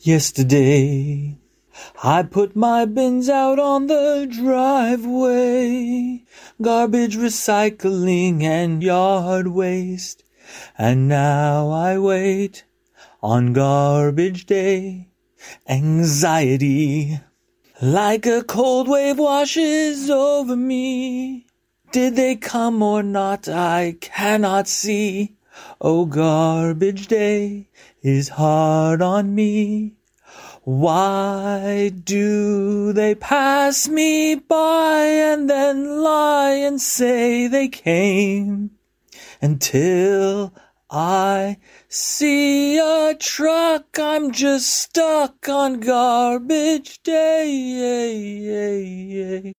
Yesterday, I put my bins out on the driveway, garbage, recycling, and yard waste. And now I wait on garbage day. Anxiety, like a cold wave, washes over me. Did they come or not? I cannot see. Oh, garbage day is hard on me. Why do they pass me by and then lie and say they came? Until I see a truck, I'm just stuck on garbage day.